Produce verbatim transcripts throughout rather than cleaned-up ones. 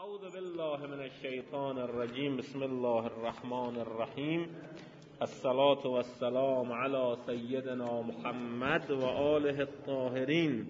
اعوذ بالله من الشیطان الرجیم. بسم الله الرحمن الرحیم. الصلاة والسلام علی سیدنا محمد و آله الطاهرین.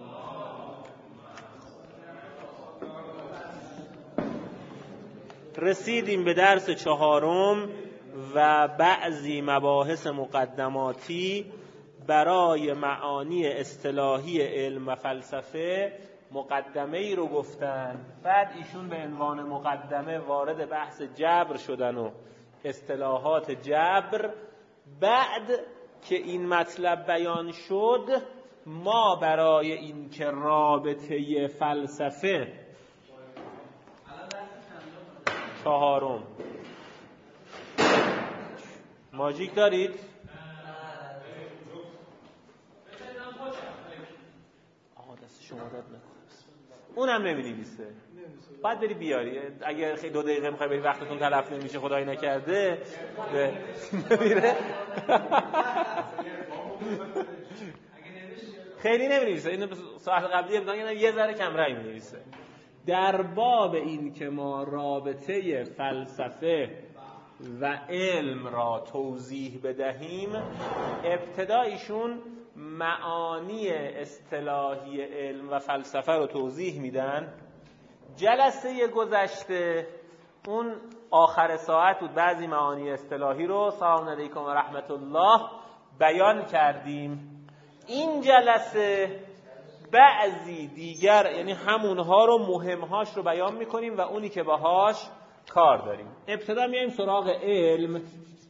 رسیدیم به درس چهارم و بعضی مباحث مقدماتی برای معانی اصطلاحی علم و فلسفه. مقدمه ای رو گفتن، بعد ایشون به عنوان مقدمه وارد بحث جبر شدن و اصطلاحات جبر. بعد که این مطلب بیان شد، ما برای این که رابطه فلسفه چهارم ماژیک دارید؟ آقا دست شما درد نکنه. اونم نمی‌نویسه. بعد بری بیاری. اگر خیلی دو دقیقه می‌خوای بری وقتتون تلف نمیشه خدای نکرده بمیره. خیلی نمی‌نویسه. اینو ساعت قبلی ابتدا یه ذره کم رنگ می‌نویسه. در باب این که ما رابطه فلسفه و علم را توضیح بدهیم، ابتدا ایشون معانی اصطلاحی علم و فلسفه رو توضیح میدن. جلسه گذشته اون آخر ساعت بود، بعضی معانی اصطلاحی رو سلام علیکم و رحمت الله بیان کردیم. این جلسه بعضی دیگر، یعنی همونها رو، مهمهاش رو بیان میکنیم و اونی که باهاش کار داریم. ابتدا میایم سراغ علم.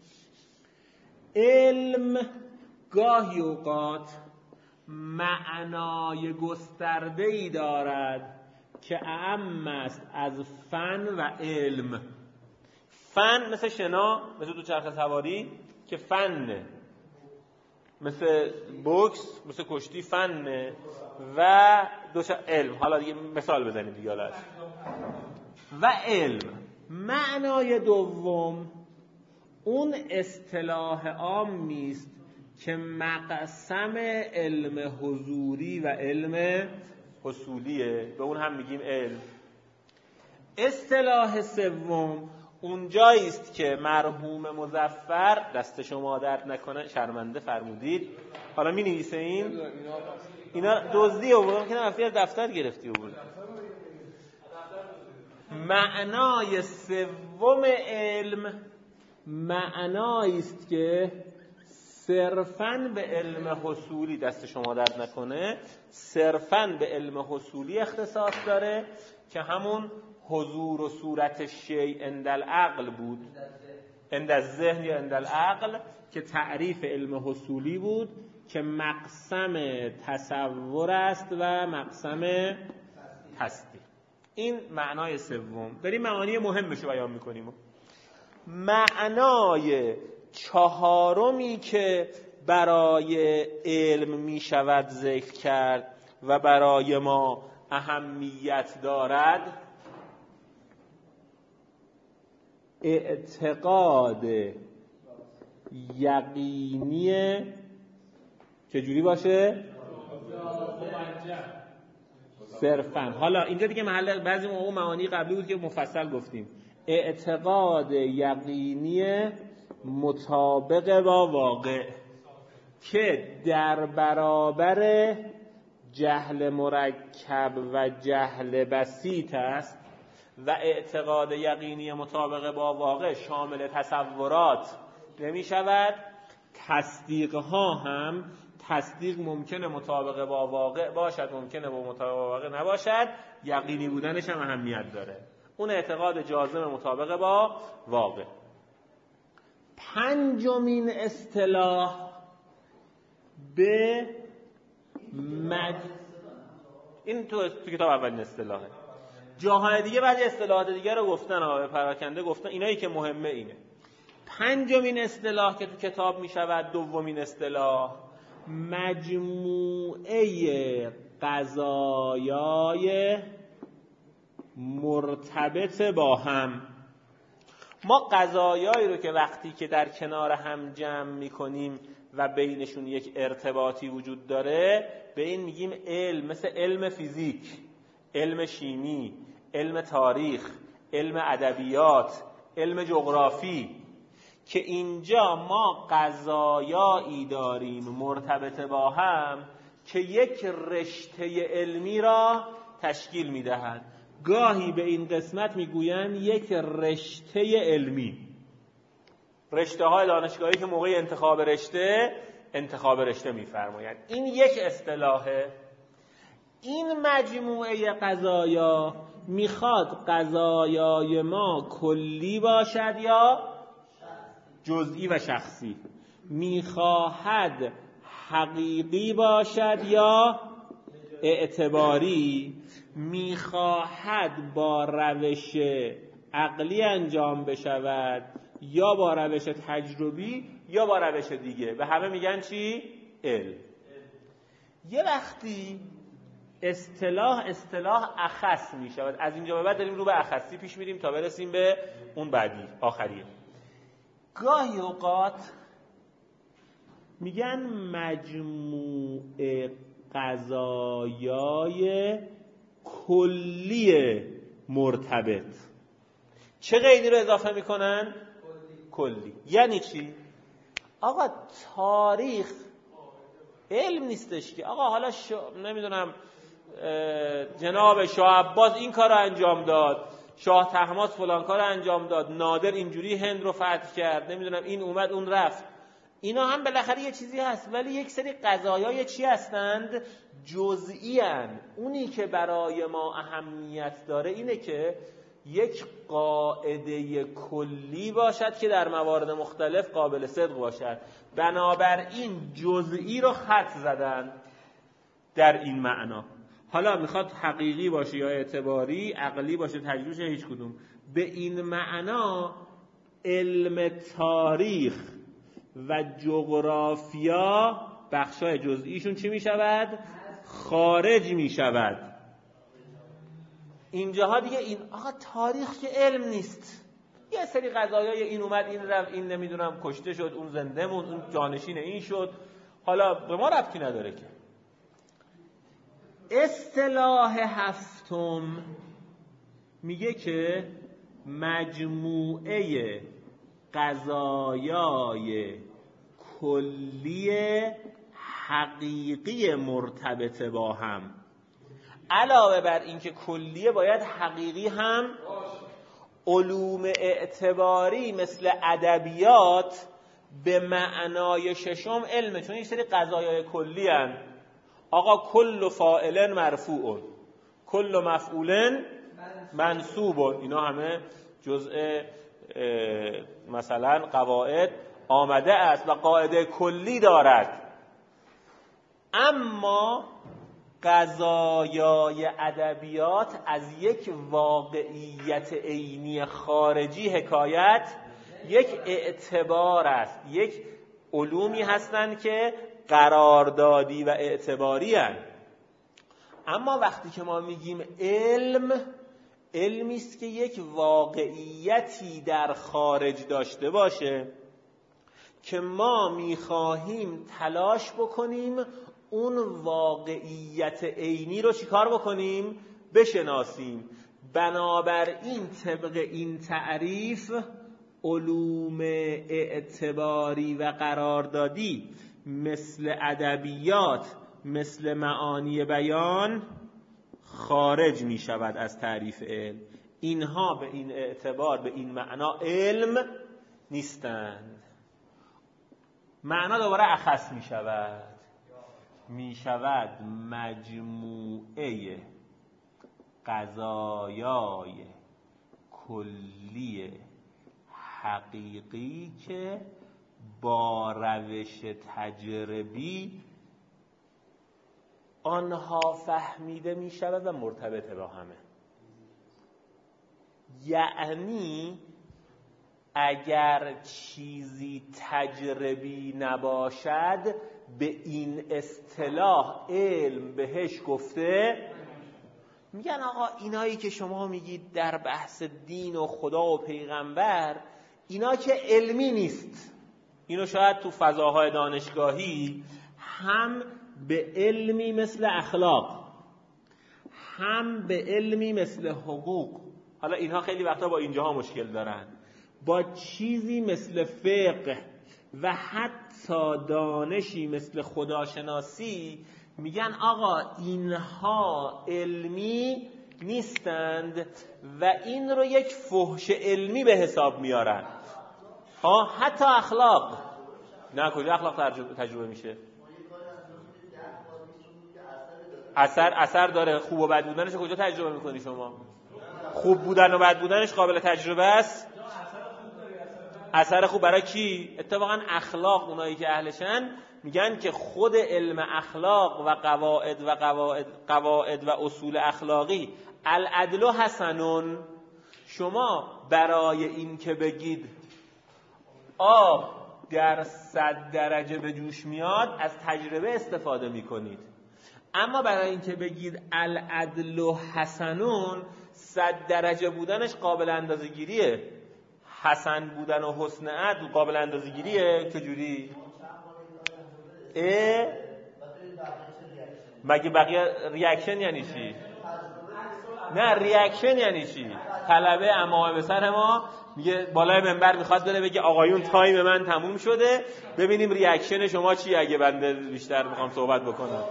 علم گاهی اوقات معنای گسترده‌ای دارد که اعم است از فن و علم. فن مثل شنا، مثل دوچرخه سواری که فنه، مثل بوکس، مثل کشتی فنه، و دوچ... علم. حالا دیگه مثال بزنید دیگه. حالا و علم معنای دوم اون اصطلاح عامی است که مقسم علم حضوری و علم حصولیه، به اون هم میگیم علم. اصطلاح سوم اونجایی است که مرحوم مظفر، دست شما درد نکنه، شرمنده فرمودید، حالا می نویسه این اینا دزدی آوردم که نفتی از دفتر گرفتی آورد. معنای سوم علم معنایی است که صرفاً به علم حصولی، دست شما درد نکنه، صرفاً به علم حصولی اختصاص داره که همون حضور و صورت شیء عند العقل بود، عند الذهن یا عند العقل، که تعریف علم حصولی بود که مقسم تصور است و مقسم تصدیق. این معنای سوم. داریم معانی مهمش رو بیان میکنیم. معنای چهارمی که برای علم می شود ذکر کرد و برای ما اهمیت دارد، اعتقاد یقینی. چجوری باشه؟ صرفاً. حالا اینجا دیگه محل بعضی موقع معانی قبلی بود که مفصل گفتیم. اعتقاد یقینی مطابق با واقع که در برابر جهل مرکب و جهل بسیط است. و اعتقاد یقینی مطابق با واقع شامل تصورات نمی شود. تصدیق ها هم، تصدیق ممکنه مطابق با واقع باشد، ممکنه با مطابق با واقع نباشد. یقینی بودنش هم اهمیت داره. اون اعتقاد جازم مطابق با واقع. پنجمین اصطلاح به مج... این تو, تو کتاب اولین اصطلاحه. جاهای دیگه بعضی اصطلاحات دیگه رو گفتن، آقای پراکنده گفتن، اینایی که مهمه اینه. پنجمین اصطلاح که تو کتاب می شود دومین اصطلاح، مجموعه قضایای مرتبط با هم. ما قضایایی رو که وقتی که در کنار هم جمع میکنیم و بینشون یک ارتباطی وجود داره، به این میگیم علم. مثل علم فیزیک، علم شیمی، علم تاریخ، علم ادبیات، علم جغرافی، که اینجا ما قضایایی داریم مرتبط با هم که یک رشته علمی را تشکیل میدهند. گاهی به این قسمت میگویند یک رشته علمی. رشته های دانشگاهی که موقع انتخاب رشته انتخاب رشته میفرمایند. این یک اصطلاحه. این مجموعه قضایا میخواد قضایای ما کلی باشد یا جزئی و شخصی، میخواهد حقیقی باشد یا اعتباری، میخواهد با روش عقلی انجام بشود یا با روش تجربی یا با روش دیگه. به همه میگن چی؟ علم. یه وقتی اصطلاح اصطلاح اخص میشود. از اینجا به بعد داریم رو به اخصی پیش میریم تا برسیم به اون بعدی آخریه. گاهی اوقات میگن مجموعه قضایای کلی مرتبط. چه قیدی رو اضافه میکنن؟ کلی. کلی یعنی چی؟ آقا تاریخ علم نیستش که آقا حالا شا... نمیدونم جناب شاه عباس این کار رو انجام داد، شاه طهماسپ فلان کار رو انجام داد، نادر اینجوری هند رو فتح کرد، نمیدونم این اومد اون رفت. اینا هم بالاخره یه چیزی هست، ولی یک سری قضایای چی هستند؟ جزئی هستند. اونی که برای ما اهمیت داره اینه که یک قاعده کلی باشد که در موارد مختلف قابل صدق باشد. بنابراین جزئی رو خط زدن در این معنا. حالا میخواد حقیقی باشه یا اعتباری، عقلی باشه، تجربی باشه، هیچ کدوم. به این معنا علم تاریخ و جغرافیا بخشای جزئیشون چی میشود؟ خارج میشود. اینجاها دیگه این آقا تاریخ که علم نیست، یه سری قضایای این اومد این رفت، این نمیدونم کشته شد، اون زنده موند، اون جانشین این شد، حالا به ما ربطی نداره که. اصطلاح هفتم میگه که مجموعه قضایای کلی حقیقی مرتبط با هم. علاوه بر اینکه کلیه باید حقیقی هم. علوم اعتباری مثل ادبیات به معنای ششم علمه، چون این سری قضایای کلی هن. آقا کل فاعل مرفوع، کل مفعول منصوب، اینا همه جزء مثلا قواعد آمده است و قاعده کلی دارد. اما قضایای ادبیات از یک واقعیت عینی خارجی حکایت، یک اعتبار است، یک علومی هستند که قراردادی و اعتباری هستند. اما وقتی که ما میگیم علم، علمی است که یک واقعیتی در خارج داشته باشه که ما میخواهیم تلاش بکنیم اون واقعیت عینی رو چیکار بکنیم؟ بشناسیم. بنابراین طبق این تعریف علوم اعتباری و قراردادی مثل ادبیات، مثل معانی بیان خارج می شود از تعریف علم. اینها به این اعتبار، به این معنا علم نیستند. معنا دوباره اخص می شود، می شود مجموعه قضایای کلی حقیقی که با روش تجربی آنها فهمیده می شود و مرتبط با همه. یعنی اگر چیزی تجربی نباشد به این اصطلاح علم بهش گفته. میگن آقا اینایی که شما میگید در بحث دین و خدا و پیغمبر، اینا که علمی نیست. اینو شاید تو فضاهای دانشگاهی هم به علمی مثل اخلاق، هم به علمی مثل حقوق، حالا اینها خیلی وقتا با اینجاها مشکل دارن، با چیزی مثل فقه و حتی دانشی مثل خداشناسی، میگن آقا اینها علمی نیستند و این رو یک فحش علمی به حساب میارن. ها حتی اخلاق، نه کجا اخلاق تجربه, تجربه میشه؟ اثر اثر داره. خوب و بد بودنش کجا تجربه میکنی شما؟ خوب بودن و بد بودنش قابل تجربه است؟ اثر خوب برای کی؟ اتفاقا اخلاق، اونایی که اهلشن میگن که خود علم اخلاق و قواعد و قواعد قواعد و اصول اخلاقی العدل حسنون، شما برای این که بگید آب در صد درجه به جوش میاد از تجربه استفاده میکنید، اما برای این که بگید العدل حسنون، صد درجه بودنش قابل اندازه‌گیریه، حسن بودن و حسن عدل قابل اندازه‌گیریه. چجوری؟ اه؟ مگه بقیه ریاکشن یعنی چی؟ نه ریاکشن یعنی چی؟ طلبه امامه به سر ما میگه بالای منبر میخواد بره بگه آقایون تایم من تموم شده، ببینیم ریاکشن شما چی اگه بنده بیشتر میخوام صحبت بکنم.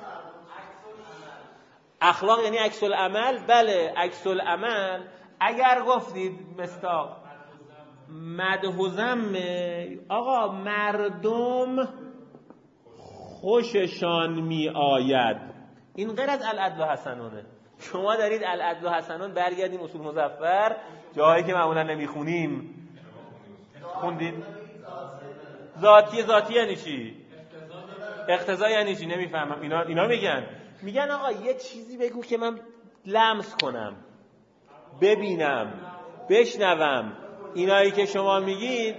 اخلاق یعنی عکس العمل. بله عکس العمل. اگر گفتید مستاق مدح و ذم، آقا مردم خوششان می آید، این غیر از العدل حسنونه. شما دارید العدل حسنون، برگردیم اصول مظفر، جایی که معمولا نمیخونیم. خوندید؟ ذاتی ذاتی یعنی چی؟ اقتضا یعنی چی؟ نمیفهمم. اینا اینا میگن میگن آقا یه چیزی بگو که من لمس کنم، ببینم، بشنوم. اینایی که شما میگید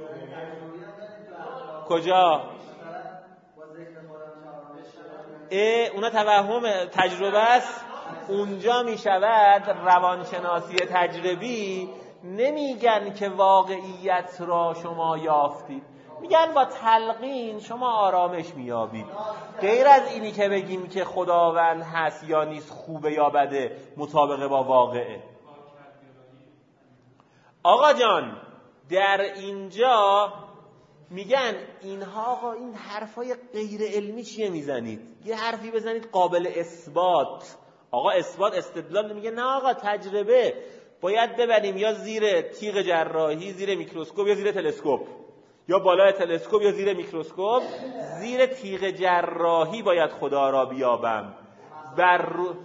کجا؟ اه اونا توهم تجربه است. اونجا میشود روانشناسی تجربی. نمیگن که واقعیت را شما یافتید، میگن با تلقین شما آرامش میابید. غیر از اینی که بگیم که خداوند هست یا نیست، خوبه یا بده، مطابق با واقعه. آقا جان در اینجا میگن اینها آقا این حرفای غیر علمی چیه میزنید؟ یه حرفی بزنید قابل اثبات. آقا اثبات استدلال. میگه نه آقا تجربه باید ببریم یا زیر تیغ جراحی، زیر میکروسکوپ یا زیر تلسکوپ، یا بالای تلسکوپ یا زیر میکروسکوپ. زیر تیغ جراحی باید خدا را بیابم. بر رو...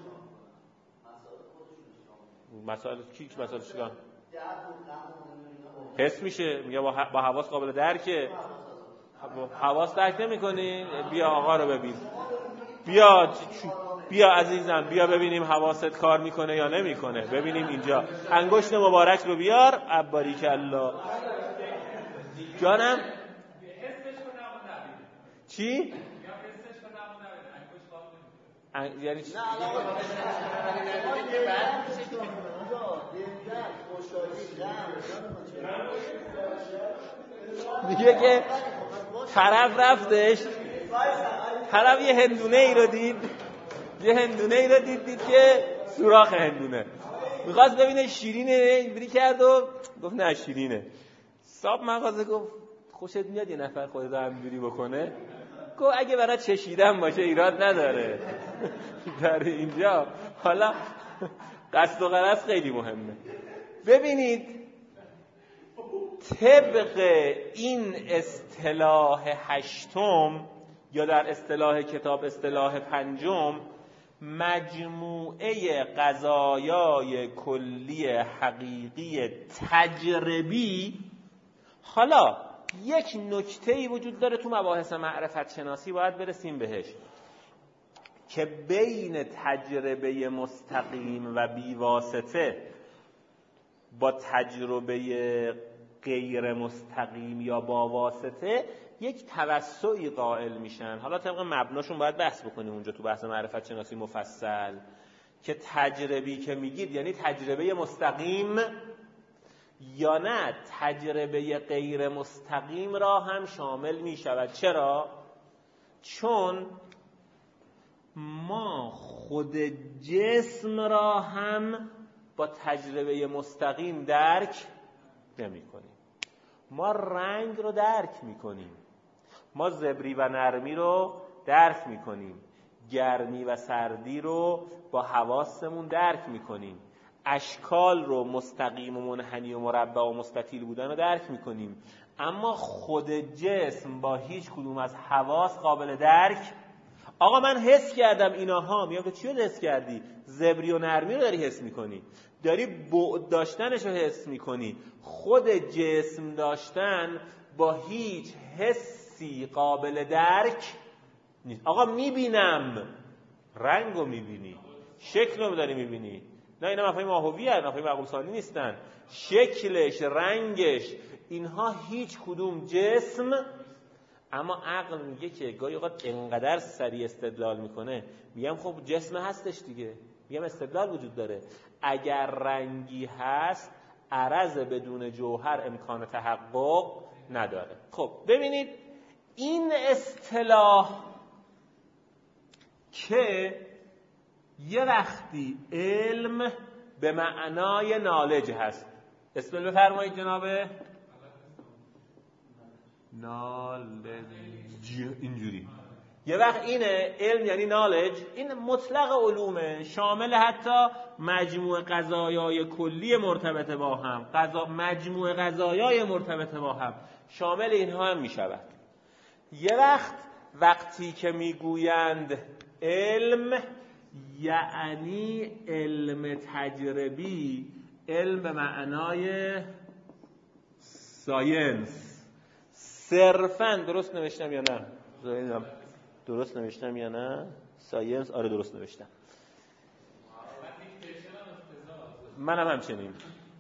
مسائل کی مسائل چیکار حس میشه؟ میگه با, با حواس قابل درکه. حواس درک نمی‌کنی؟ بیا آقا رو ببین. بیا بیا عزیزم، بیا ببینیم حواست کار میکنه یا نمیکنه. ببینیم اینجا انگشت مبارک رو بیار. باریک الله. جانم چی؟ یعنی چی؟ میگه که طرف رفتش، طرف یه هندونه ای رو دید، یه هندونه ای رو دید دید که سوراخ هندونه، میخواست ببینه شیرینه، اینجوری کرد و گفت نه شیرینه. صاحب مغازه گفت خوشت میاد یه نفر خودت رو همینجوری بکنه؟ گفت اگه برای چشیدن باشه ایراد نداره. در اینجا حالا قصد و غرض خیلی مهمه. ببینید طبق این اصطلاح هشتم یا در اصطلاح کتاب اصطلاح پنجم، مجموعه قضایای کلی حقیقی تجربی. حالا یک نکته‌ای وجود داره تو مباحث معرفت شناسی، باید برسیم بهش، که بین تجربه مستقیم و بیواسطه با تجربه غیر مستقیم یا با واسطه یک توسعی قائل میشن. حالا طبق مبناشون باید بحث بکنیم اونجا تو بحث معرفت شناسی مفصل، که تجربی که میگید یعنی تجربه مستقیم یا نه تجربه غیر مستقیم را هم شامل میشود. چرا؟ چون ما خود جسم را هم با تجربه مستقیم درک نمی کنیم. ما رنگ رو درک می کنیم، ما زبری و نرمی رو درک می کنیم، گرمی و سردی رو با حواسمون درک می کنیم، اشکال رو مستقیم و منحنی و مربع و مستطیل بودن رو درک می کنیم، اما خود جسم با هیچ کدوم از حواس قابل درک. آقا من حس کردم ایناها. میگم تو چی رو حس کردی؟ زبری و نرمی رو داری حس میکنی، داری بعد داشتنش رو حس میکنی. خود جسم داشتن با هیچ حسی قابل درک نیست. آقا میبینم، رنگ رو میبینی، شکل رو داری میبینی. نه اینا مفاهیم آهویی هست، مفاهیم معقول ثانی نیستن. شکلش، رنگش، اینها هیچ کدوم جسم. اما عقل میگه که گاهی اوقات انقدر سریع استدلال میکنه، میگم خب جسم هستش دیگه، میگم استدلال وجود داره. اگر رنگی هست عرض بدون جوهر امکان تحقق نداره. خب ببینید این اصطلاح که یه وقتی علم به معنای نالج هست، اسم بفرمایید جنابه. نالج اینجوری یه وقت اینه علم یعنی نالج، این مطلق علومه، شامل حتی مجموع قضایای کلی مرتبط با هم، قضا مجموع قضایای مرتبط با هم شامل اینها هم می شود. یه وقت وقتی که میگویند علم یعنی علم تجربی، علم به معنای ساینس صرفاً. درست نوشتم یا نه؟ زایدم درست نوشتم یا نه؟ ساینس، آره درست نوشتم. منم همچنین.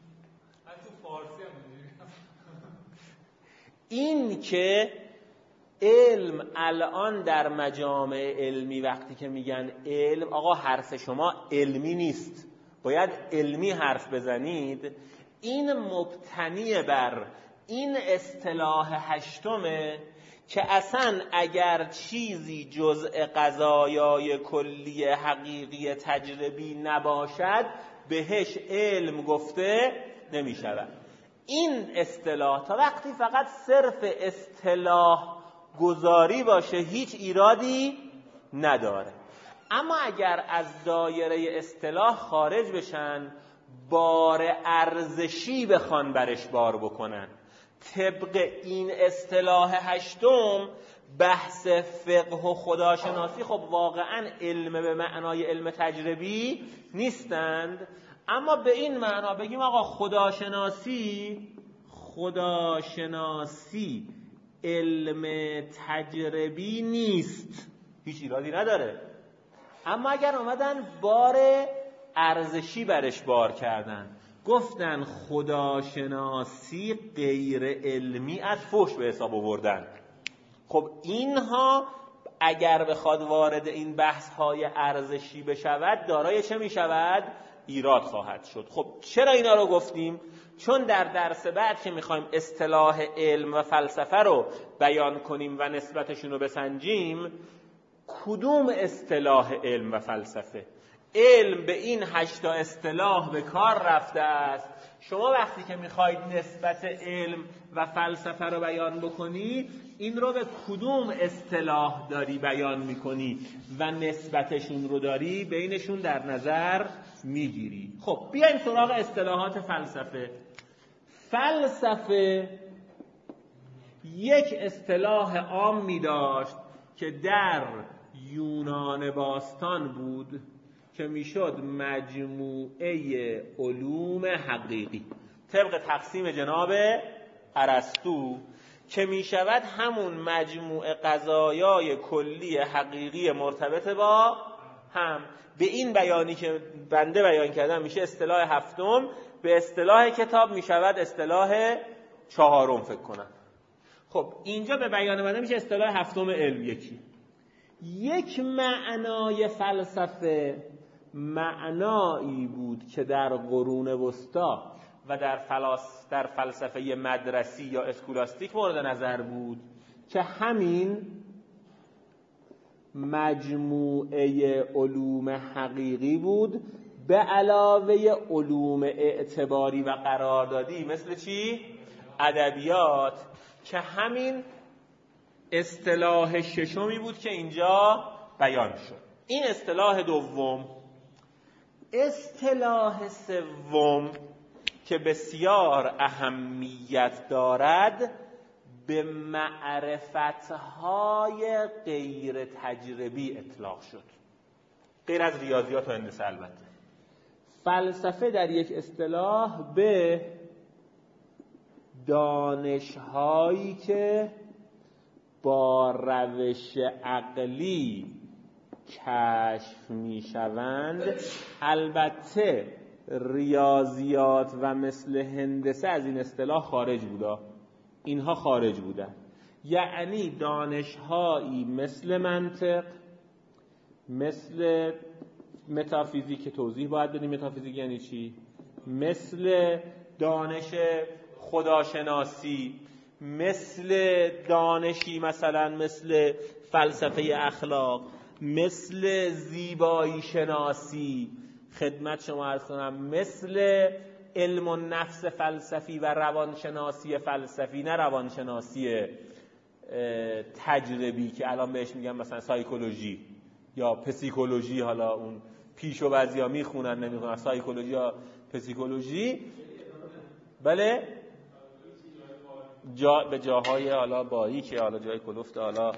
این که علم الان در مجامع علمی وقتی که میگن علم، آقا حرف شما علمی نیست، باید علمی حرف بزنید، این مبتنی بر این اصطلاح هشتمه که اصلا اگر چیزی جزء قضایای کلی حقیقی تجربی نباشد بهش علم گفته نمی شود. این اصطلاح تا وقتی فقط صرف اصطلاح گذاری باشه هیچ ایرادی نداره، اما اگر از دایره اصطلاح خارج بشن، بار ارزشی بخوان برش بار بکنن، طبق این اصطلاح هشتم بحث فقه و خداشناسی خب واقعا علم به معنای علم تجربی نیستند، اما به این معنا بگیم آقا خداشناسی خداشناسی علم تجربی نیست، هیچ ایرادی نداره. اما اگر اومدن بار ارزشی برش بار کردن، گفتن خداشناسی غیر علمی از فحش به حساب آوردن، خب اینها اگر بخواد وارد این بحث های ارزشی بشود دارای چه می شود؟ ایراد خواهد شد. خب چرا اینا رو گفتیم؟ چون در درس بعد که میخوایم اصطلاح علم و فلسفه رو بیان کنیم و نسبتشون رو بسنجیم، کدوم اصطلاح علم و فلسفه؟ علم به این هشتا اصطلاح به کار رفته است. شما وقتی که میخواید نسبت علم و فلسفه رو بیان بکنی، این رو به کدوم اصطلاح داری بیان میکنی و نسبتشون رو داری بینشون در نظر میگیری. خب بیایم سراغ اصطلاحات فلسفه. فلسفه یک اصطلاح عامی داشت که در یونان باستان بود که میشد مجموعه علوم حقیقی، طبق تقسیم جناب ارسطو که میشود همون مجموعه قضایای کلی حقیقی مرتبط با هم. به این بیانی که بنده بیان کردم میشه اصطلاح هفتم، به اصطلاح کتاب میشود اصطلاح چهارم فکر کنم. خب اینجا به بیان بنده میشه اصطلاح هفتم علم. یکی یک معنای فلسفه معنایی بود که در قرون وسطا و در فلاس در فلسفه مدرسی یا اسکولاستیک مورد نظر بود که همین مجموعه علوم حقیقی بود به علاوه علوم اعتباری و قراردادی مثل چی؟ ادبیات، که همین اصطلاح ششمی بود که اینجا بیان شد. این اصطلاح دوم. اصطلاح سوم که بسیار اهمیت دارد به معرفت‌های غیر تجربی اطلاق شد، غیر از ریاضیات و هندسه. البته فلسفه در یک اصطلاح به دانش‌هایی که با روش عقلی کشف می‌شوند، البته ریاضیات و مثل هندسه از این اصطلاح خارج بودا، اینها خارج بودن. یعنی دانش‌هایی مثل منطق، مثل متافیزیک که توضیح باید بدیم متافیزیک یعنی چی، مثل دانش خداشناسی، مثل دانشی مثلا مثل فلسفه اخلاق، مثل زیبایی شناسی، خدمت شما عرض کنم مثل علم و نفس فلسفی و روانشناسی فلسفی، نه روانشناسی تجربی که الان بهش میگن مثلا سایکولوژی یا پسیکولوژی، حالا اون پیشو بعضیا میخونن نمیخونن، سایکولوژی یا پسیکولوژی. بله جا به جاهای حالا بایی که حالا جای کلفت حالا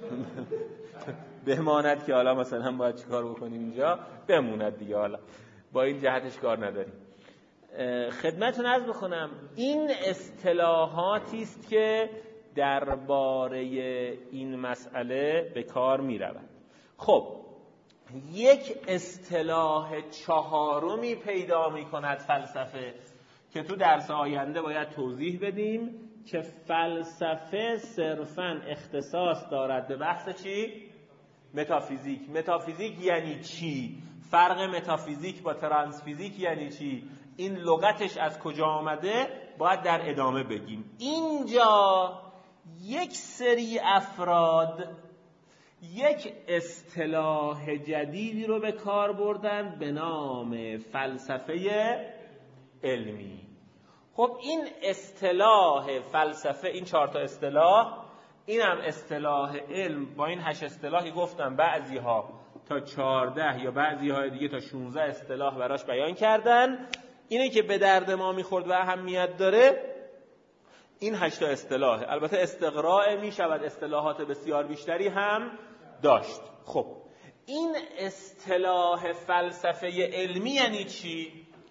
بماند که حالا مثلا باید چیکار بکنیم اینجا بموند دیگه، حالا با این جهتش کار نداریم. خدمتتون عرض بکنم این اصطلاحاتی است که درباره این مسئله به کار می رود. خب یک اصطلاح چهارمی پیدا می کند فلسفه که تو درس آینده باید توضیح بدیم که فلسفه صرفاً اختصاص دارد به بحث چی؟ متافیزیک. متافیزیک یعنی چی؟ فرق متافیزیک با ترانسفیزیک یعنی چی؟ این لغتش از کجا آمده باید در ادامه بگیم. اینجا یک سری افراد یک اصطلاح جدیدی رو به کار بردن به نام فلسفه علمی. خب این اصطلاح فلسفه، این چهار تا اصطلاح، این هم اصطلاح علم با این هشت اصطلاحی گفتم، بعضی ها تا چهارده یا بعضی های دیگه تا شانزده اصطلاح براش بیان کردن. اینه که به درد ما میخورد و اهمیت داره این هشت تا اصطلاح. البته استقراء میشود اصطلاحات بسیار بیشتری هم داشت. خب این اصطلاح فلسفه علمی یعنی چی؟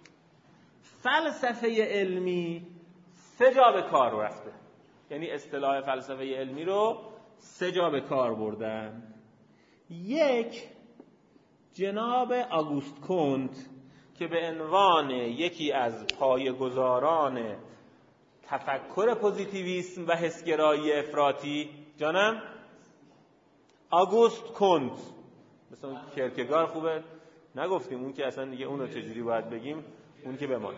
فلسفه علمی سه جا به کار رفته، یعنی اصطلاح فلسفه علمی رو سه جا به کار بردن. یک، جناب آگوست کنت که به عنوان یکی از پایه‌گذاران تفکر پوزیتیویسم و حسگرایی افراطی، جانم آگوست کنت، مثلا کیرکگار خوبه نگفتیم، اون که اصلا دیگه اون رو چجوری باید بگیم، اون که بمان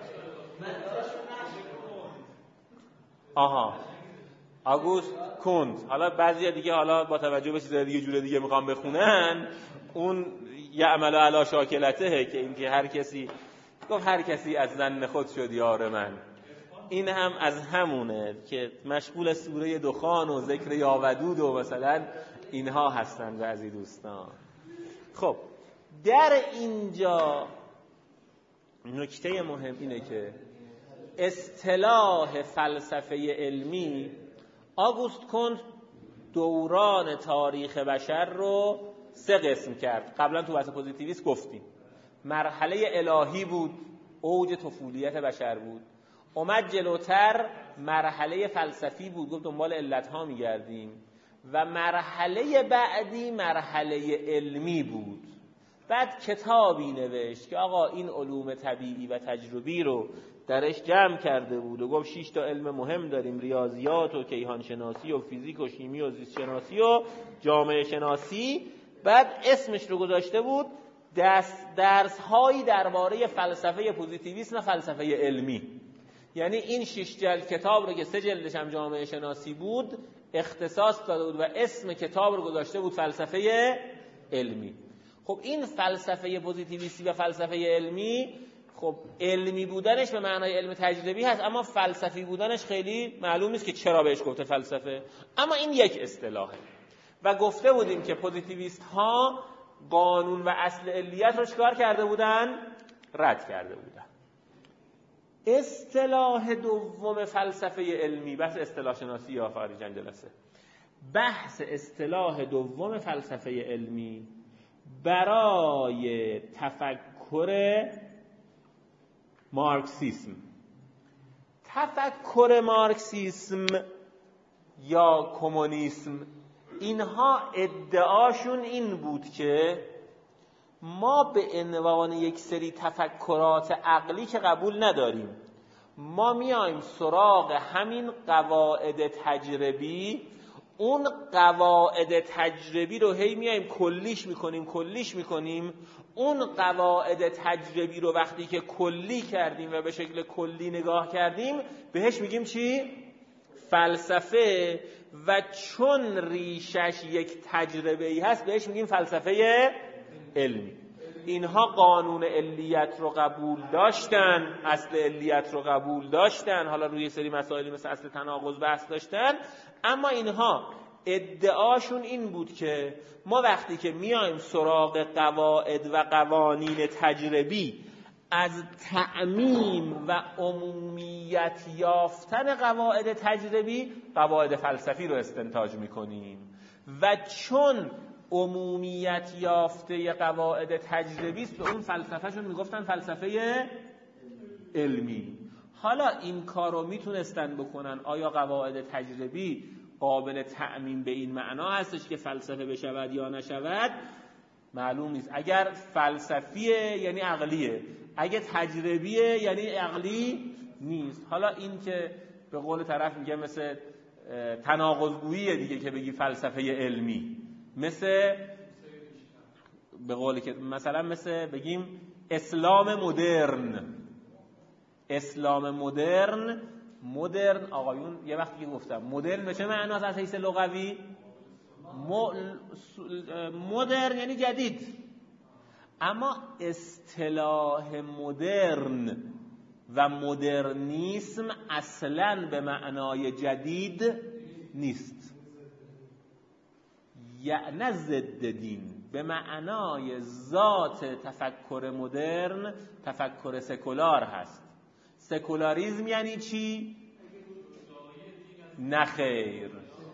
آها آگوست کنت. حالا بعضی دیگه حالا با توجه به چیزای دیگه جور دیگه میخوام بخونن، اون یعمل علی شاکلته که این که هر کسی گفت هر کسی از زن خود شد یار من. این هم از همونه که مشغول سوره دخان و ذکر یاودود و مثلا اینها هستن بعضی دوستان. خب در اینجا نکته مهم اینه که اصطلاح فلسفه علمی، آگوست کنت دوران تاریخ بشر رو سه قسم کرد. قبلا تو بحث پوزیتیویسم گفتیم مرحله الهی بود، اوج طفولیت بشر بود. اومد جلوتر مرحله فلسفی بود، گفت دنبال علتها میگردیم. و مرحله بعدی مرحله علمی بود. بعد کتابی نوشت که آقا این علوم طبیعی و تجربی رو درش جمع کرده بود و گفت شش تا علم مهم داریم، ریاضیات و کیهان شناسی و فیزیک و شیمی و زیست شناسی و جامعه شناسی. بعد اسمش رو گذاشته بود دست درس هایی درباره فلسفه پوزیتیویسم و فلسفه علمی. یعنی این شش جلد کتاب رو که سه جلدش هم جامعه شناسی بود اختصاص داده بود و اسم کتاب رو گذاشته بود فلسفه علمی. خب این فلسفه پوزیتیویستی و فلسفه علمی، خب علمی بودنش به معنای علم تجربی هست، اما فلسفی بودنش خیلی معلوم نیست که چرا بهش گفته فلسفه، اما این یک اصطلاحه. و گفته بودیم که پوزیتیویست ها قانون و اصل علیت رو چکار کرده بودن؟ رد کرده بودن. اصطلاح دوم فلسفه علمی، بحث اصطلاح شناسی یا فقط چند جلسه، بحث اصطلاح دوم فلسفه علمی برای تفکر مارکسیسم. تفکر مارکسیسم یا کمونیسم، اینها ادعاشون این بود که ما به عنوان یک سری تفکرات عقلی که قبول نداریم، ما میایم سراغ همین قواعد تجربی، اون قواعد تجربی رو هی میایم کلیش میکنیم کلیش میکنیم اون قواعد تجربی رو وقتی که کلی کردیم و به شکل کلی نگاه کردیم بهش میگیم چی؟ فلسفه. و چون ریشش یک تجربه‌ای هست بهش میگیم فلسفه علمی. اینها قانون علیت رو قبول داشتن، اصل علیت رو قبول داشتن، حالا روی سری مسائلی مثل اصل تناقض بحث داشتن، اما اینها ادعاشون این بود که ما وقتی که میایم سراغ قواعد و قوانین تجربی از تعمیم و عمومیت یافتن قواعد تجربی قواعد فلسفی رو استنتاج میکنیم و چون عمومیت یافته قواعد تجربی است به اون فلسفهشون میگفتن فلسفه علمی. حالا این کار رو میتونستن بکنن، آیا قواعد تجربی قابل تعمیم به این معنا هستش که فلسفه بشود یا نشود؟ معلوم نیست. اگر فلسفیه یعنی عقلیه، اگه تجربیه یعنی عقلی نیست. حالا این که به قول طرف میگه مثل تناقض‌گوییه دیگه که بگی فلسفه علمی، مثل به قولی که مثلا مثل بگیم اسلام مدرن. اسلام مدرن، مدرن آقایون یه وقتی که گفتم مدرن به چه معناست از حیث لغوی؟ مدرن یعنی جدید، اما اصطلاح مدرن و مدرنیسم اصلاً به معنای جدید نیست، یعنی ضد دین. به معنای ذات تفکر مدرن تفکر سکولار هست. سکولاریزم یعنی چی؟ نخیر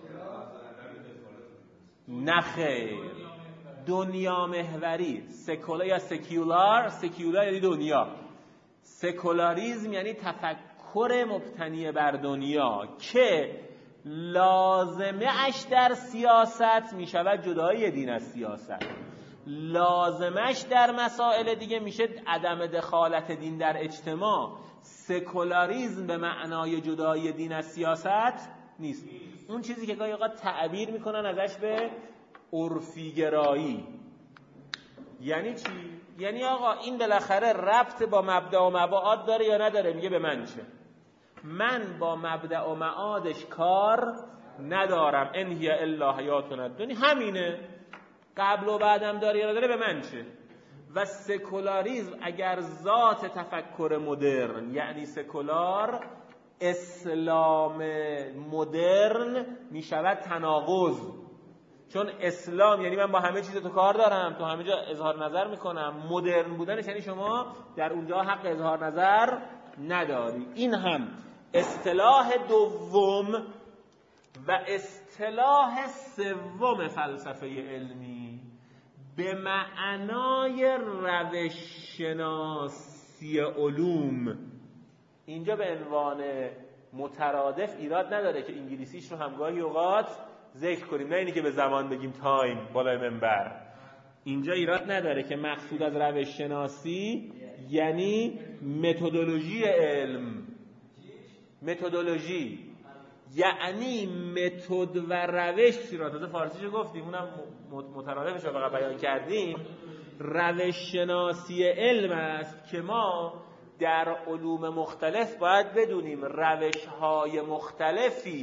نخیر دنیا محوری. سکولار یا سکیولار، سکیولار یعنی دنیا، سکولاریزم یعنی تفکر مبتنی بر دنیا که لازمه اش در سیاست می شود جدایی دین از سیاست، لازمش در مسائل دیگه میشه عدم دخالت دین در اجتماع. سکولاریزم به معنای جدایی دین از سیاست نیست. اون چیزی که گاهی اوقات تعبیر میکنن ازش به عرفی گرایی. یعنی چی؟ یعنی آقا این بالاخره ربط با مبدأ و مبعاد داره یا نداره؟ میگه به من چه؟ من با مبدأ و معادش کار ندارم، ان هی الا حیاتنا الدنیا، همینه، قبل و بعدم داره یا نداره به من چه؟ و سکولاریزم اگر ذات تفکر مدرن یعنی سکولار، اسلام مدرن می شود تناقض. چون اسلام یعنی من با همه چیز تو کار دارم، تو همه جا اظهار نظر میکنم، مدرن بودنش یعنی شما در اونجا حق اظهار نظر نداری. این هم اصطلاح دوم و اصطلاح سوم فلسفه علمی به معنای روش شناسی علوم. اینجا به عنوان مترادف ایراد نداره که انگلیسیش رو همگاهی اوقات ذکر کنیم، نه اینی که به زمان بگیم تایم بالای منبر. اینجا ایراد نداره که مقصود از روش شناسی یعنی متدولوژی علم. متدولوژی یعنی متد و روش را تازه فارسیشو گفتیم، اونم مترادفش رو فقط بیان کردیم. روش شناسی علم است که ما در علوم مختلف باید بدونیم روش‌های مختلفی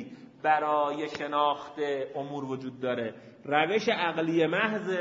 برای شناخت امور وجود داره. روش عقلی محض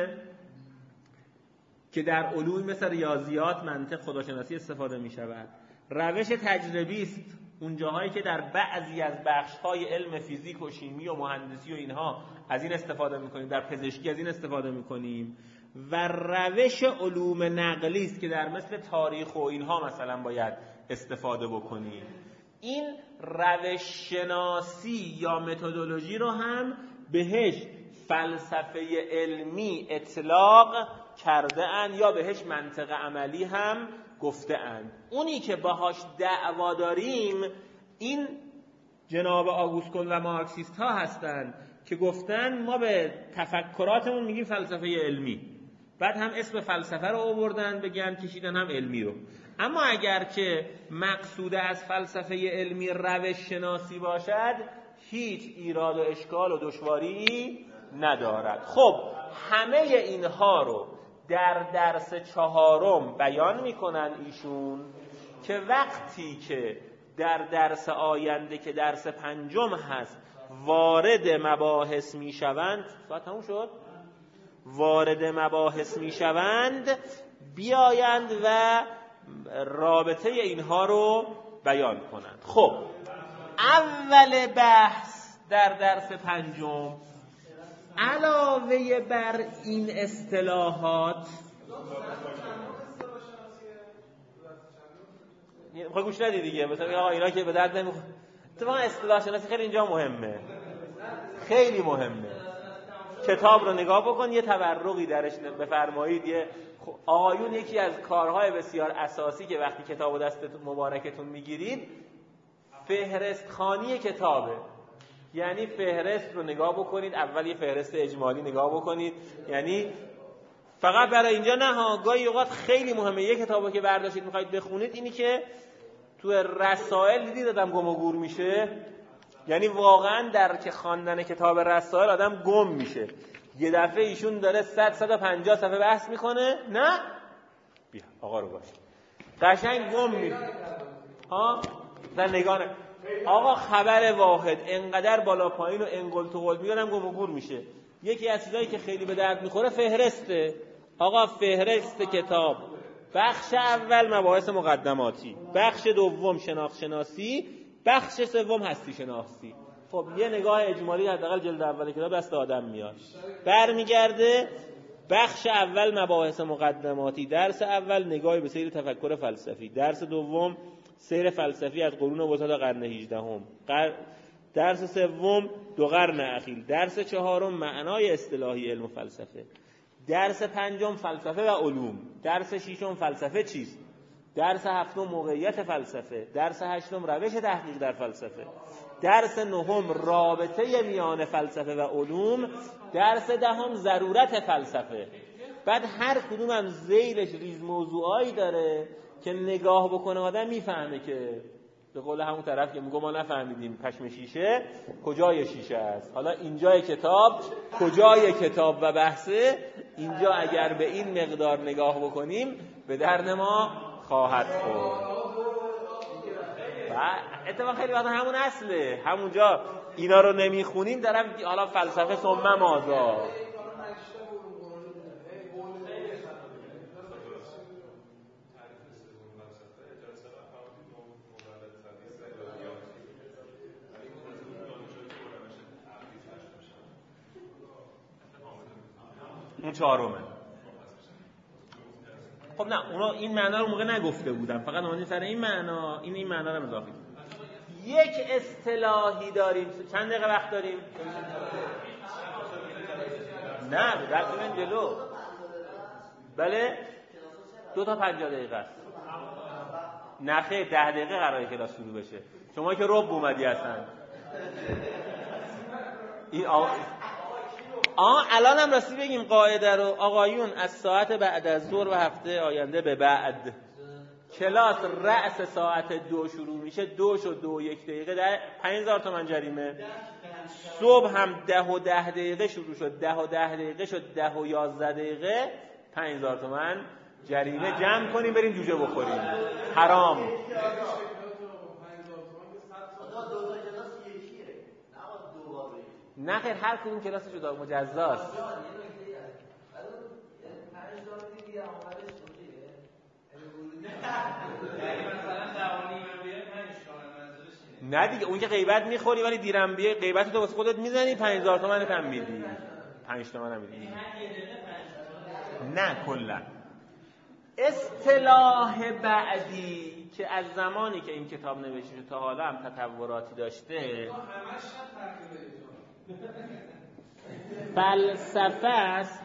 که در علوم مثل ریاضیات، منطق، خداشناسی استفاده می شود. روش تجربی است، اون جاهایی که در بعضی از بخش‌های علم فیزیک و شیمی و مهندسی و اینها از این استفاده می‌کنیم، در پزشکی از این استفاده می‌کنیم. و روش علوم نقلی است که در مثل تاریخ و اینها مثلا باید استفاده بکنیم. این روش شناسی یا متدولوژی رو هم بهش فلسفه علمی اطلاق کرده اند یا بهش منطق عملی هم گفته اند. اونی که باهاش دعوا داریم این جناب آگوست کن و مارکسیست ها هستند که گفتن ما به تفکراتمون میگیم فلسفه علمی، بعد هم اسم فلسفه رو آوردن بگن کشیدن هم علمی رو. اما اگر که مقصود از فلسفه علمی روش شناسی باشد هیچ ایراد و اشکال و دشواری ندارد. خب همه اینها رو در درس چهارم بیان میکنن ایشون که وقتی که در درس آینده که درس پنجم هست وارد مباحث میشوند، ساعت تموم شد؟ وارد مباحث میشوند بیایند و رابطه اینها رو بیان کنند. خب اول بحث در درس پنجم علاوه بر این اصطلاحات خب گوش ندی دیگه، مثلا آقا اینا که به درد نمیخوره. اتفاقا اصطلاح شناسی خیلی اینجا مهمه، خیلی مهمه. کتاب رو نگاه بکن، یه تبرقی درش بفرمایید. یه آقایون یکی از کارهای بسیار اساسی که وقتی کتاب دستتون مبارکتون میگیرید فهرست خوانی کتابه. یعنی فهرست رو نگاه بکنید، اول یه فهرست اجمالی نگاه بکنید، یعنی فقط برای اینجا نه ها، گاهی اوقات خیلی مهمه یه کتابو که برداشتید میخواید بخونید اینی که تو رسائل دیدید آدم گم و گور میشه، یعنی واقعا در که خواندن کتاب رسائل آدم گم میشه. یه دفعه ایشون داره صد صد و پنجاه صفحه بحث میکنه، نه بیا آقا رو باش قشنگ گم میشه ها، در نگاه آقا خبر واحد انقدر بالا پایین و انقل تو قل میگم گم و گور میشه. یکی از چیزایی که خیلی به درد میخوره فهرسته. آقا فهرست کتاب، بخش اول مباحث مقدماتی، بخش دوم شناخت شناسی، بخش سوم هستی شناسی. خب یه نگاه اجمالی حداقل جلد اول کتاب دست آدم میاد، برمیگرده بخش اول مباحث مقدماتی، درس اول نگاهی به سیر تفکر فلسفی، درس دوم سیر فلسفی از قرون وسطا تا قرن هجدهم، درس سوم دو قرن اخیر، درس چهارم معنای اصطلاحی علم و فلسفه، درس پنجم فلسفه و علوم، درس ششم فلسفه چیست، درس هفتم موقعیت فلسفه، درس هشتم روش تحقیق در فلسفه، درس نهم رابطه میان فلسفه و علوم، درس دهم ضرورت فلسفه. بعد هر کدوم هم زیرش ریز موضوعایی داره که نگاه بکنه آدم میفهمه که به قول همون طرف که میگه ما نفهمیدیم پشم شیشه کجای شیشه است. حالا اینجای کتاب کجای کتاب و بحثه، اینجا اگر به این مقدار نگاه بکنیم به درد ما خواهد خورد. و اتفاقا خیلی وقتا همون اصله، همونجا اینا رو نمیخونیم دارم حالا فلسفه ثم ماذا. اون چهارمه. خب نه اونا این معنا رو موقع نگفته بودم، فقط اومدیم سر این معنا، این این معنا رو اضافه کردیم. یک اصطلاحی داریم. چند دقیقه وقت داریم؟ نه رفتیم جلو. بله دو تا پنجاه دقیقه است. نه خیر ده دقیقه قراره کلاس شروع بشه. شما که رب اومدی هستن. این آ... آه الان هم راستی بگیم قاعده رو آقایون از ساعت بعد از ظهر و هفته آینده به بعد کلاس رأس ساعت دو شروع میشه، دو شد دو یک دقیقه ده پنج هزار تومن جریمه. صبح هم ده و ده دقیقه شروع شد، ده و ده دقیقه شد ده و یازده دقیقه پنج هزار تومن جریمه. جمع کنیم بریم جوجه بخوریم، حرام. نه خیر، هر کدوم کلاس جدا مجزاست. نه دیگه، اون که غیبت میخوری ولی دیرم بیه غیبت تو واسه خودت میزنی، پنج هزار تومن هم میدی، پنج تومن هم میدی. نه کلا اصطلاح بعدی که از زمانی که این کتاب نوشته شده تا حالا هم تطوراتی داشته، فلسفه است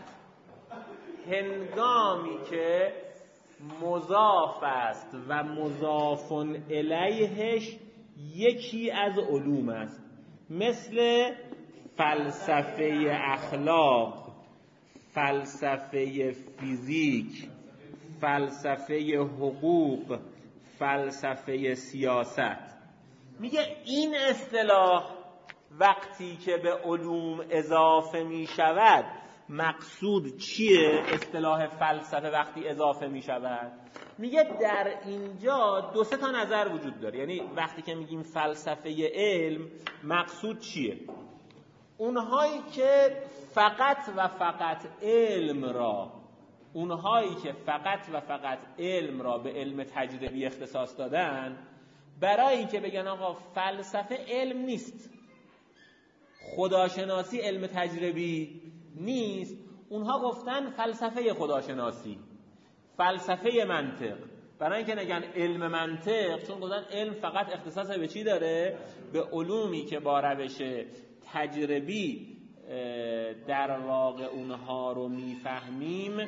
هنگامی که مضاف است و مضاف الیهش یکی از علوم است، مثل فلسفه اخلاق، فلسفه فیزیک، فلسفه حقوق، فلسفه سیاست. میگه این اصطلاح وقتی که به علوم اضافه می شود، مقصود چیه؟ اصطلاح فلسفه وقتی اضافه می شود، میگه در اینجا دو سه تا نظر وجود داره. یعنی وقتی که میگیم فلسفه علم، مقصود چیه؟ اونهایی که فقط و فقط علم را اونهایی که فقط و فقط علم را به علم تجربی اختصاص دادن، برای اینکه بگن آقا فلسفه علم نیست، خداشناسی علم تجربی نیست، اونها گفتن فلسفه خداشناسی، فلسفه منطق. برای اینکه نگن علم منطق، چون گفتن علم فقط اختصاص به چی داره؟ به علومی که با روش تجربی در واقع اونها رو میفهمیم،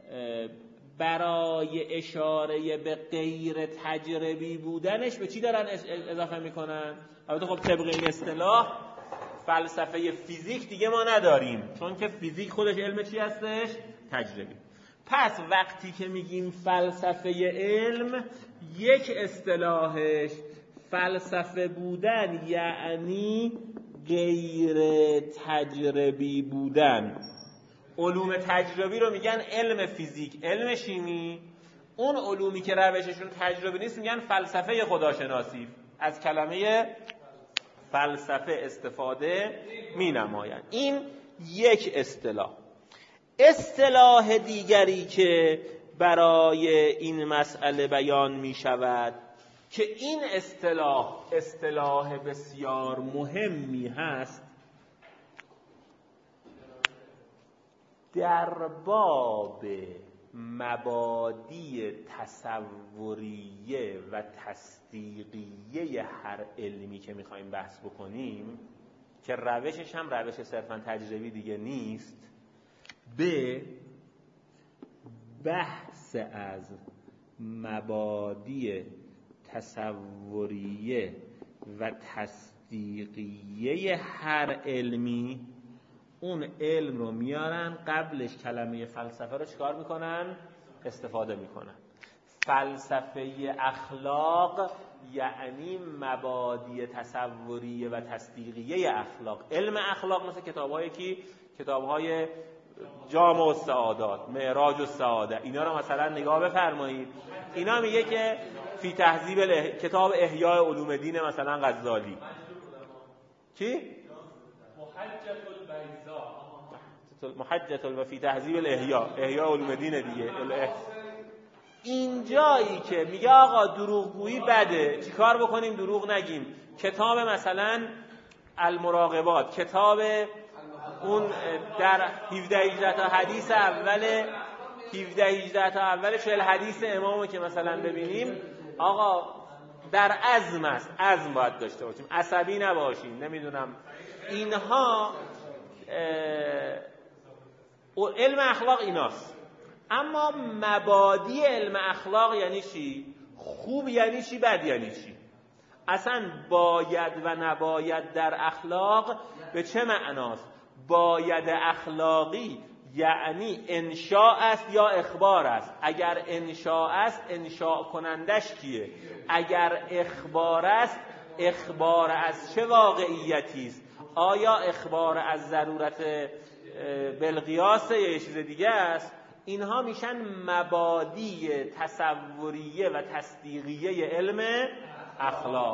برای اشاره به غیر تجربی بودنش به چی دارن اضافه میکنن؟ البته خب طبق این اصطلاح فلسفه فیزیک دیگه ما نداریم، چون که فیزیک خودش علم چی هستش؟ تجربی. پس وقتی که میگیم فلسفه علم، یک اصطلاحش فلسفه بودن یعنی غیر تجربی بودن. علوم تجربی رو میگن علم فیزیک، علم شیمی. اون علومی که روششون تجربی نیست میگن فلسفه خداشناسی. از کلمه فلسفه استفاده می نمایند. این یک اصطلاح. اصطلاح دیگری که برای این مسئله بیان می شود که این اصطلاح اصطلاح بسیار مهمی هست، در باب مبادی تصوریه و تصدیقیه هر علمی که میخوایم بحث بکنیم، که روشش هم روش صرفاً تجربی دیگه نیست، به بحث از مبادی تصوریه و تصدیقیه هر علمی، اون علم رو میارن قبلش کلمه فلسفه رو چیکار میکنن؟ استفاده میکنن. فلسفه اخلاق یعنی مبادی تصوریه و تصدیقیه اخلاق. علم اخلاق مثل کتاب‌های کی؟ کتاب‌های جامع السعادات، معراج السعاده، اینا رو مثلا نگاه بفرمایید. اینا میگه که فی تهذیب اله... کتاب احیاء علوم دین مثلا غزالی، چی؟ محجة البیضاء، محجة و فی تهذیب الاحیاء، احیاء علوم دین دیگه. این جایی که میگه آقا دروغگویی بده، چیکار بکنیم دروغ نگیم؟ کتاب مثلا المراقبات، کتاب اون در هفده هجده تا حدیث اول هفده هجده تا اول چهل حدیث امامو که مثلا ببینیم، آقا در عزم است، عزم باید داشته باشیم، عصبی نباشیم، نمیدونم اینها. علم اخلاق ایناست. اما مبادی علم اخلاق یعنی چی؟ خوب یعنی چی؟ بد یعنی چی؟ اصلا باید و نباید در اخلاق به چه معناست؟ باید اخلاقی یعنی انشاء است یا اخبار است؟ اگر انشاء است انشاء کنندش کیه؟ اگر اخبار است اخبار از چه واقعیتی است؟ آیا اخبار از ضرورت بالقیاس یا یه چیز دیگه است؟ اینها میشن مبادی تصوریه و تصدیقیه علم اخلاق.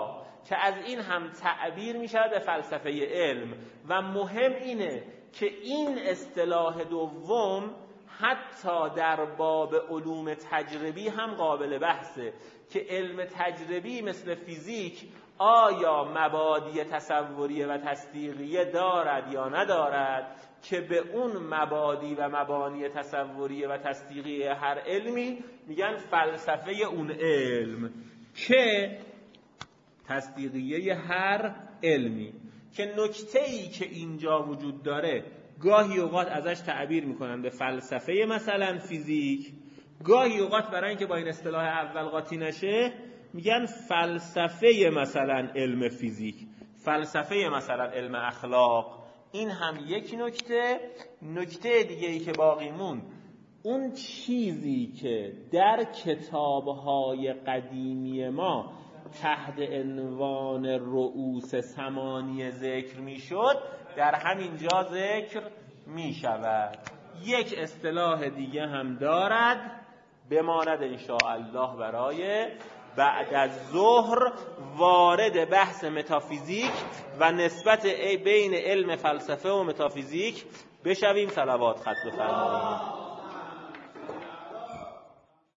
که از این هم تعبیر می شود به فلسفه علم. و مهم اینه که این اصطلاح دوم حتی در باب علوم تجربی هم قابل بحثه، که علم تجربی مثل فیزیک آیا مبادی تصوریه و تصدیقیه دارد یا ندارد، که به اون مبادی و مبانی تصوریه و تصدیقیه هر علمی میگن فلسفه اون علم، که تصدیقیه هر علمی. که نکته‌ای که اینجا وجود داره گاهی اوقات ازش تعبیر میکنن به فلسفه مثلا فیزیک، گاهی اوقات برای اینکه با این اصطلاح اول قاطی نشه میگن فلسفه مثلا علم فیزیک، فلسفه مثلا علم اخلاق. این هم یک نکته. نکته دیگه ای که باقی مون، اون چیزی که در کتاب‌های قدیمی ما تحت عنوان رؤوس ثمانیه ذکر میشد در همین جا ذکر می شود. یک اصطلاح دیگه هم دارد، بماند انشاءالله برای بعد از ظهر وارد بحث متافیزیک و نسبت بین علم فلسفه و متافیزیک بشویم. صلوات خط بفرمایید.